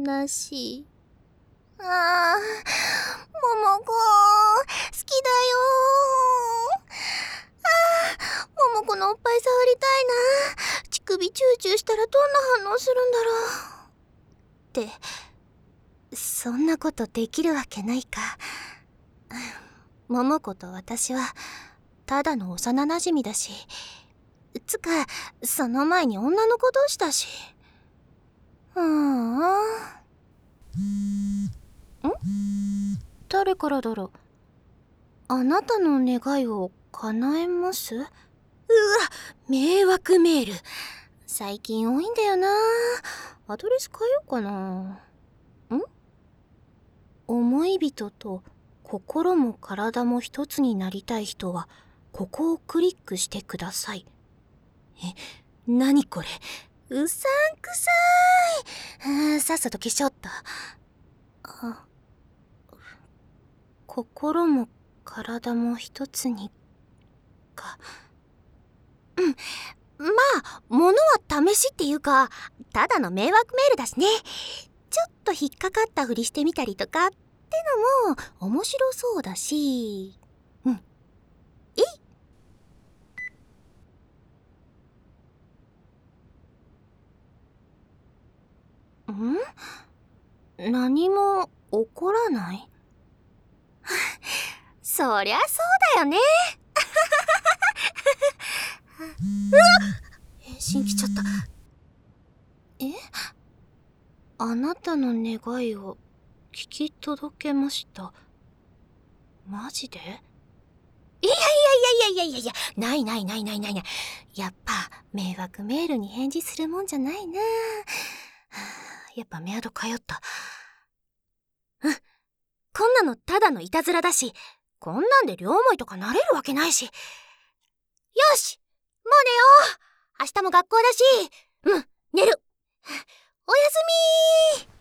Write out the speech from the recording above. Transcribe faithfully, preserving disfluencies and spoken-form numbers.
なし。ああ、桃子、好きだよー。ああ、桃子のおっぱい触りたいな。乳首チューチューしたらどんな反応するんだろう。って、そんなことできるわけないか。桃子と私はただの幼なじみだし、つかその前に女の子同士だし。うーん。ん？誰からだろう。あなたの願いを叶えます？うわ、迷惑メール最近多いんだよな。アドレス変えようかな。ん？思い人と心も体も一つになりたい人はここをクリックしてください。え、なにこれ、うさんくさい。さっさと消しちゃった。あ、心も体も一つにか。うん、まあ物は試しっていうかただの迷惑メールだしね。ちょっと引っかかったふりしてみたりとかってのも面白そうだし。うん、えい。ん？何も起こらない。そりゃそうだよね。うわっ、返信来ちゃった。え？あなたの願いを聞き届けました。マジで？いやいやいやいやいやいや、ないないないないないない。やっぱ迷惑メールに返事するもんじゃないな。やっぱメアド通った。うん、こんなのただのいたずらだし、こんなんで両思いとかなれるわけないし。よし、もう寝よう。明日も学校だし。うん、寝る。おやすみー。